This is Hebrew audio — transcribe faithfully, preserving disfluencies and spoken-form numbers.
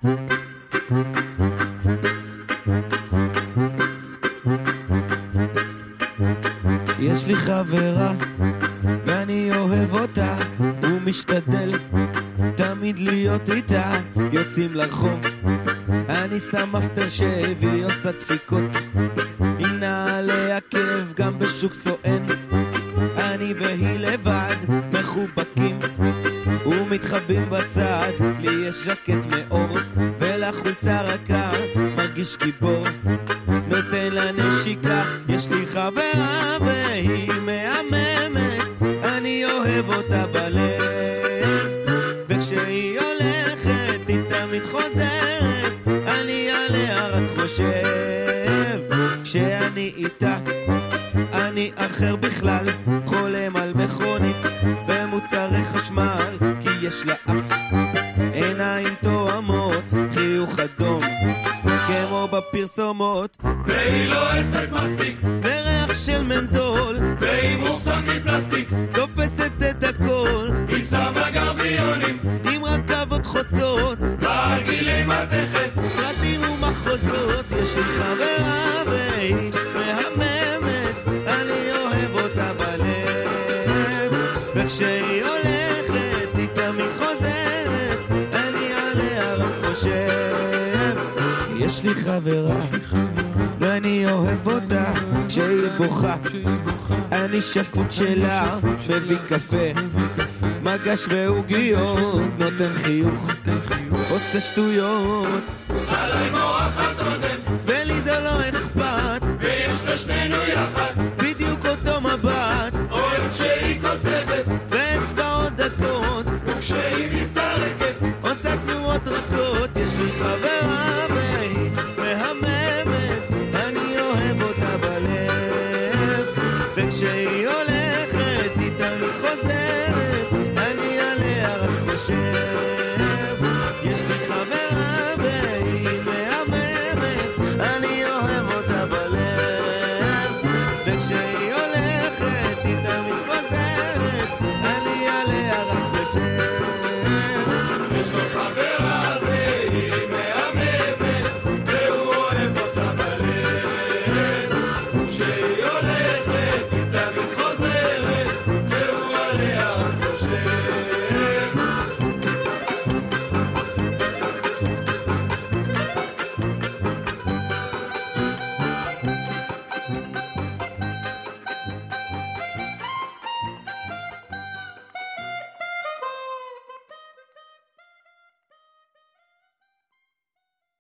יש לי חברה ואני אוהב אותה, הוא משתדל תמיד להיות איתה. יוצאים לרחוב, אני שם אפטר שהביא עושה דפיקות עם נעלי עקב, גם בשוק סואן אני והיא לבד מחובקים ומתחבים בצד. לי יש ז'קט מאור ולחולצה רכה, מרגיש גיבור נותן לה נשיקה. יש לי חברה והיא מהממת, אני אוהב אותה בלב, וכשהיא הולכת היא תמיד חוזרת, אני עליה רק חושב. כשאני איתה אני אחר בכלל, חולם על מכונית ומוצרי חשמל, כי יש לה אף עיניים תואמות, חיוך אדום כמו בפרסומות, והיא לא עסק מספיק, וריח של מנטול, והיא מורסם מפלסטיק, תופסת את הכל, היא שמה גרביונים עם רכבות חוצות, והגילי מתכת, סרטים ומחוזות. יש לי חברה והיא מהממת, אני אוהב אותה בלב, וכשהיא הולכת היא תמיד חוזרת, אני עליה רק חושב. יש לי חברה ואני אוהב אותה, כשהיא בוכה אני שפוט שלה, מביא קפה מגש ועוגיות, נותן חיוך עושה שטויות, עליי מורחת עודם ולי זה לא אכפת, ויש לשנינו יחד בדיוק אותו מבט, אוהב שהיא כותבת באצבעות דקות, וכשהיא מסתרקת עושה תנועות רכות. יש לי חברה